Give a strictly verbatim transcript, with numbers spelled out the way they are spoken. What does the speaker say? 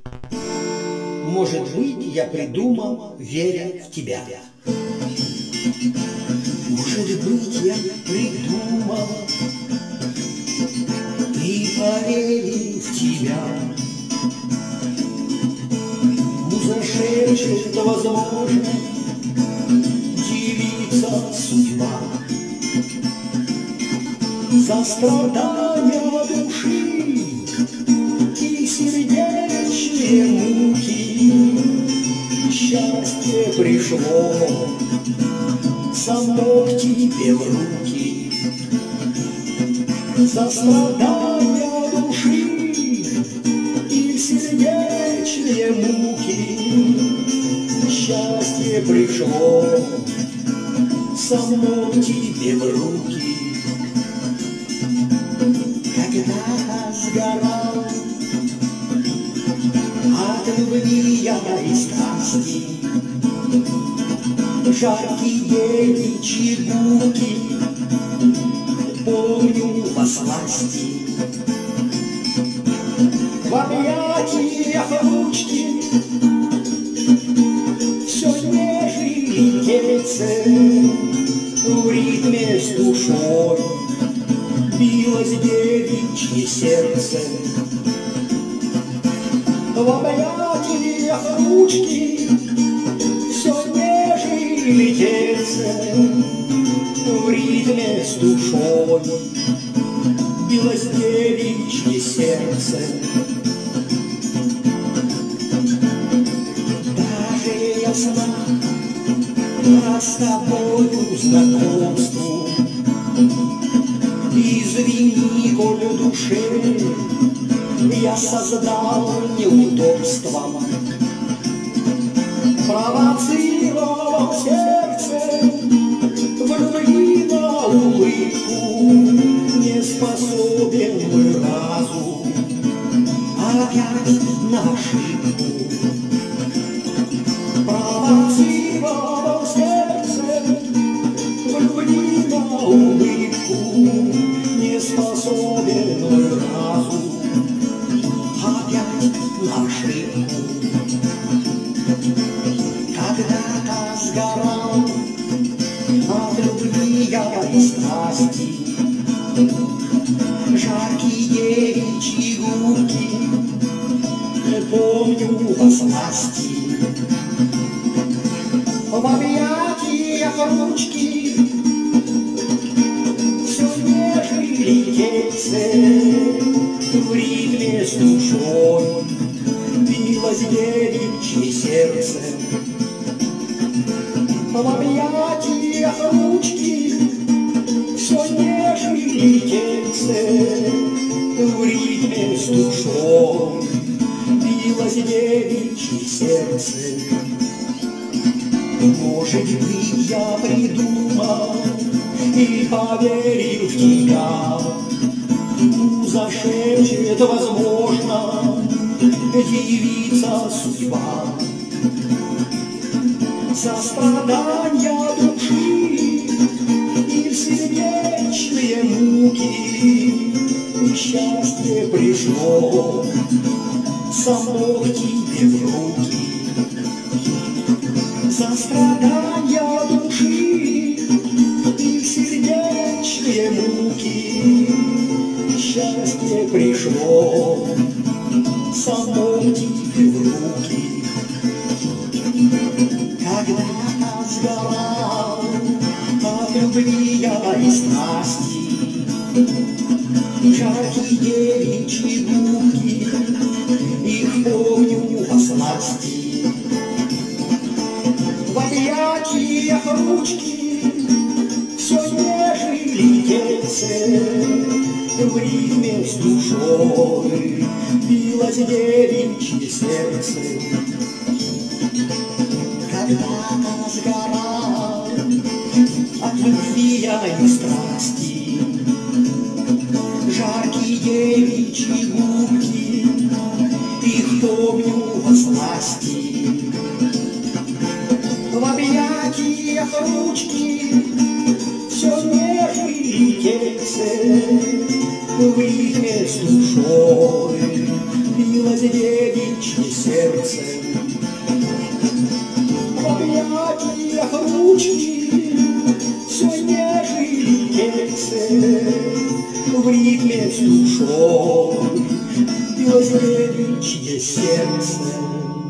Может быть, я придумал, веря в тебя. Может быть, я придумал и поверил в тебя. Муза шепчет, возможно, девица судьба. За страдания души и сердечные муки счастье пришло со мной к тебе в руки. За страдания души и сердечные муки счастье пришло со мной к тебе в руки. Когда сгорал от любви я и страсти, жаркие личи губки помню во сласти. В объятиях ручки все нежели тельце, в ритме с душой билось девичье сердце. В объятиях ручки все нежели тельце, в ритме с душой билось девичье сердце. Даже ясна с тобою знакомству, извини, коль в душе я создал неудобства, провоцировал сердце в любви на улыбку, не способен мой разум опять на ошибку. Провоцировал сердце в любви на улыбку, не способен мой разум опять на ошибку. Когда-то сгорал от любви я и страсти, жаркие девичьи губки помню во сласти. В объятиях ручки все нежели тельце, в ритме с душой билось девичье сердце. В объятиях ручки все нежели тельце, в ритме с душой билось девичье сердце. Может быть, я придумал и поверил в тебя. Муза шепчет, возможно, девица судьба. За страдания души и сердечные муки счастье пришло со мной к тебе в руки. За страдания души и сердечные муки счастье пришло со мной к тебе в руки. Когда сгорал от любви я и страсти, жаркие девичьи губки, их помню во сласти. В объятиях ручки все нежели тельце, в ритме с душой билось девичье сердце. Когда-то сгорал от любви я и страсти, жаркие девичьи губки, их помню во сласти. В объятиях ручки все нежели тельце, в ритме с душой белозевичье сердце. В объятиях ручки все нежели пельцы, в ритме с душой белозевичье сердце.